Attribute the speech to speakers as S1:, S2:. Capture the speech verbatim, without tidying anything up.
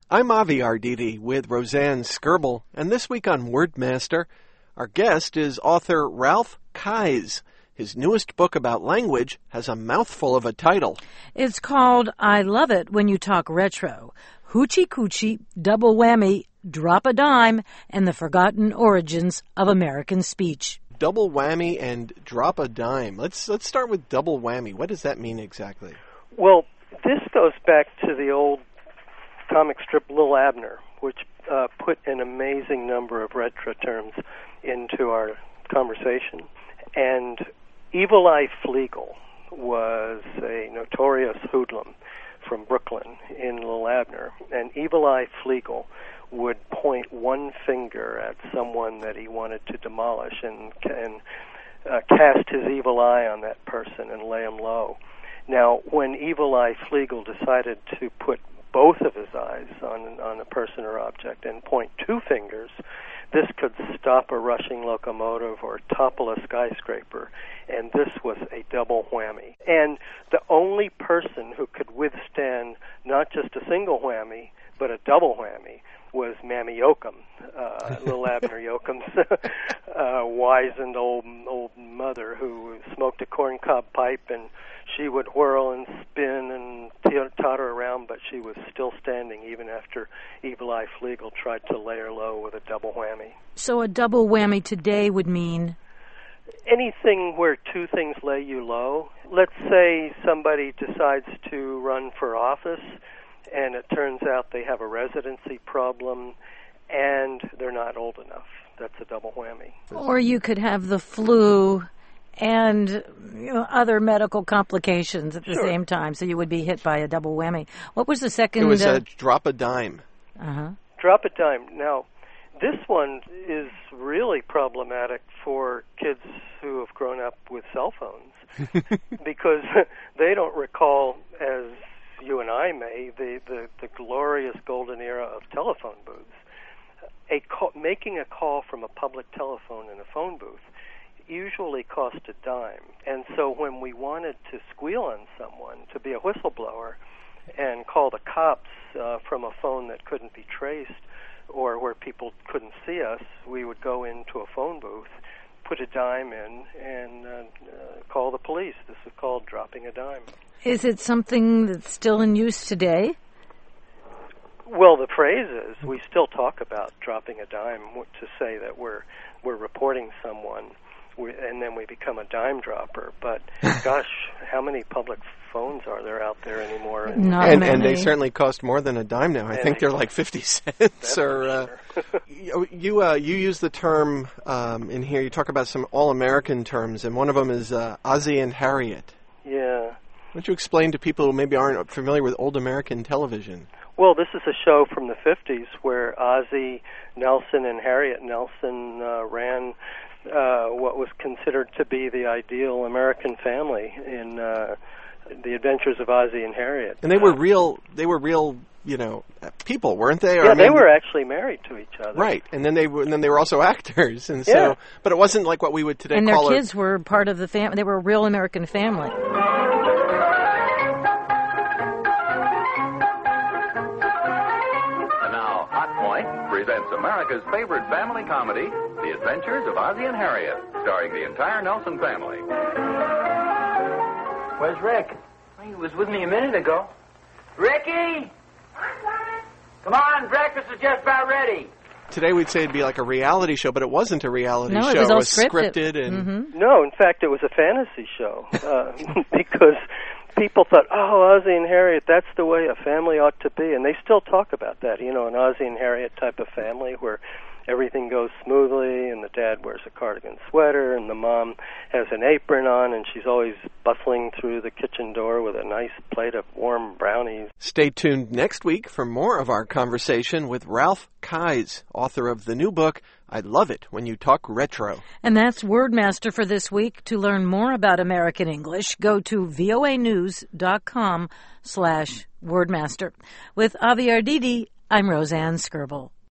S1: I'm Avi Arditi with Roseanne Skirble, and this week on Wordmaster, our guest is author Ralph Keyes. His newest book about language has a mouthful of a title.
S2: It's called I Love It When You Talk Retro, Hoochie Coochie, Double Whammy, Drop a Dime, and the Forgotten Origins of American Speech.
S1: Double whammy and drop a dime. Let's let's start with double whammy. What does that mean exactly?
S3: Well, this goes back to the old comic strip Lil Abner, which uh, put an amazing number of retro terms into our conversation. And Evil Eye Flegel was a notorious hoodlum from Brooklyn in Lil Abner. And Evil Eye Flegel would point one finger at someone that he wanted to demolish and, and uh, cast his evil eye on that person and lay him low. Now, when Evil Eye Flegel decided to put both of his eyes on on a person or object and point two fingers, this could stop a rushing locomotive or topple a skyscraper, and this was a double whammy. And the only person who could withstand not just a single whammy, but a double whammy was Mammy Yoakum, uh, Lil Abner Yoakum's uh, wizened old old mother who smoked a corncob pipe, and she would whirl and spin and t- totter around, but she was still standing even after Evil Eye Flegel tried to lay her low with a double whammy.
S2: So a double whammy today would mean?
S3: Anything where two things lay you low. Let's say somebody decides to run for office, and it turns out they have a residency problem, and they're not old enough. That's a double whammy.
S2: Or you could have the flu and you know, other medical complications at the
S3: Sure.
S2: same time, so you would be hit by a double whammy. What was the second?
S1: It was
S2: uh,
S1: a drop a dime.
S2: Uh-huh.
S3: Drop a dime. Now, this one is really problematic for kids who have grown up with cell phones because they don't recall, as you and I may, the, the, the glorious golden era of telephone booths. A call, making a call from a public telephone in a phone booth usually cost a dime. And so when we wanted to squeal on someone, to be a whistleblower, and call the cops uh, from a phone that couldn't be traced or where people couldn't see us, we would go into a phone booth, put a dime in, and uh, uh, call the police. This is called dropping a dime.
S2: Is it something that's still in use today?
S3: Well, the phrase is, we still talk about dropping a dime to say that we're we're reporting someone, we, and then we become a dime dropper. But, gosh, how many public phones are there out there anymore?
S2: Not
S1: and,
S2: many.
S1: and they certainly cost more than a dime now. I
S3: And
S1: think
S3: they
S1: they're like fifty cents. Or uh,
S3: sure.
S1: you you, uh, you use the term um, in here. You talk about some all-American terms, and one of them is uh, Ozzie and Harriet.
S3: Yeah.
S1: Why don't you explain to people who maybe aren't familiar with old American television?
S3: Well, this is a show from the fifties where Ozzie Nelson and Harriet Nelson uh, ran uh, what was considered to be the ideal American family in uh, The Adventures of Ozzie and Harriet.
S1: And they were real. They were real. You know, people, weren't they? Or,
S3: Yeah,
S1: I mean,
S3: they were actually married to each other.
S1: right. And then they were, and then they were also actors, and so.
S3: Yeah.
S1: But it wasn't like what we would today
S2: And their
S1: call
S2: kids were part of the family. They were a real American family.
S4: And now, Hot Point presents America's favorite family comedy, The Adventures of Ozzie and Harriet, starring the entire Nelson family.
S5: Where's Rick? He was with me a minute ago. Ricky! Come on, breakfast is just about ready.
S1: Today we'd say it'd be like a reality show, but it wasn't a reality
S2: No,
S1: show.
S2: it was all
S1: scripted.
S2: scripted.
S1: and
S2: Mm-hmm.
S3: No, in fact, it was a fantasy show uh, because people thought, oh, Ozzie and Harriet, that's the way a family ought to be. And they still talk about that, you know, an Ozzie and Harriet type of family where everything goes smoothly and the dad wears a cardigan sweater and the mom has an apron on and she's always bustling through the kitchen door with a nice plate of warm brownies.
S1: Stay tuned next week for more of our conversation with Ralph Keyes, author of the new book, I Love It When You Talk Retro.
S2: And that's Wordmaster for this week. To learn more about American English, go to voanews.com slash Wordmaster. With Avi Arditi, I'm Roseanne Skirble.